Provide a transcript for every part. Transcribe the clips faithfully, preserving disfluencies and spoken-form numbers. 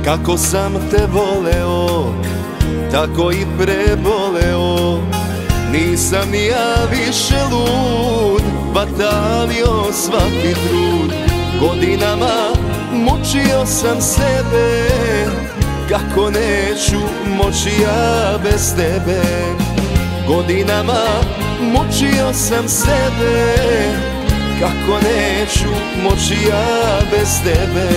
Kako sam te voleo, tako i preboleo. Nisam ni ja više lud, batalio svaki trud. Godinama mučio sam sebe, kako neću moći ja bez tebe. Godinama mučio sam sebe, kako neću moći ja bez tebe.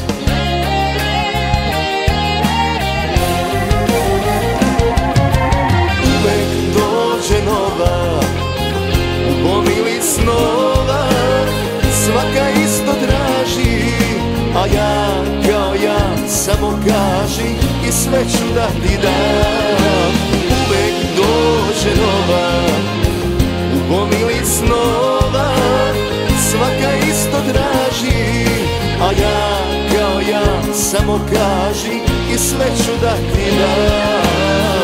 Uvek dođe nova, u gomili snova, svaka isto traži, a ja kao ja samo kaži i sve ću da ti dam. Uvek dođe nova, u gomili snova, svaka isto traži, a ja kao ja samo kaži i sve ću da ti dam.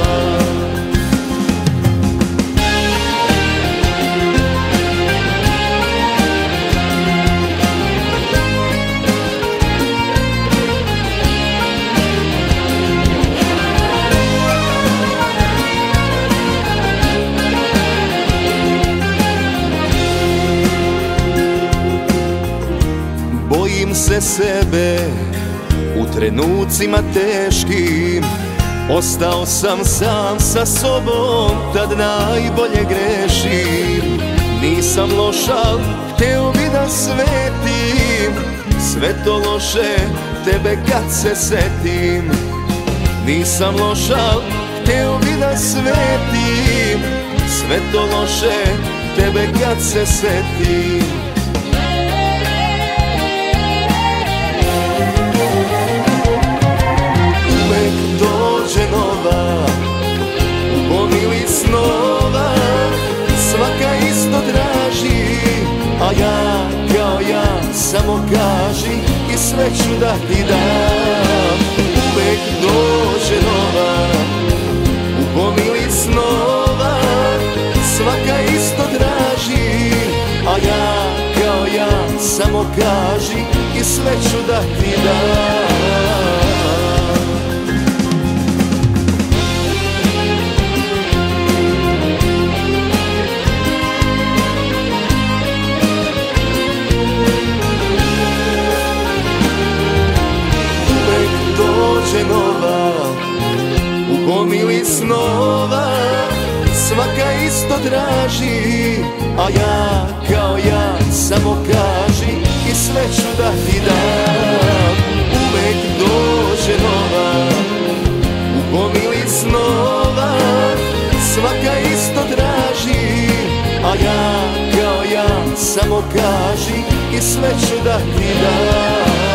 Bojim se sebe u trenucima teškim, ostao sam sam sa sobom, tad najbolje grešim. Nisam loš, al hteo bi da svetim, sve to loše tebe kad se setim. Nisam loš, al hteo bi da svetim, sve to loše tebe kad se setim. Dođe nova, u gomili snova, svaka isto traži, a ja kao ja samo kaži i sve ću da ti dam. Uvek dođe nova, u gomili snova, svaka isto traži, a ja kao ja samo kaži i sve ću da ti dam. Dođe nova, u gomili snova, svaka isto traži, a ja kao ja samo kaži i sve ću da ti dam. Uvek dođe nova, u gomili snova, svaka isto traži, a ja kao ja samo kaži i sve ću da ti dam.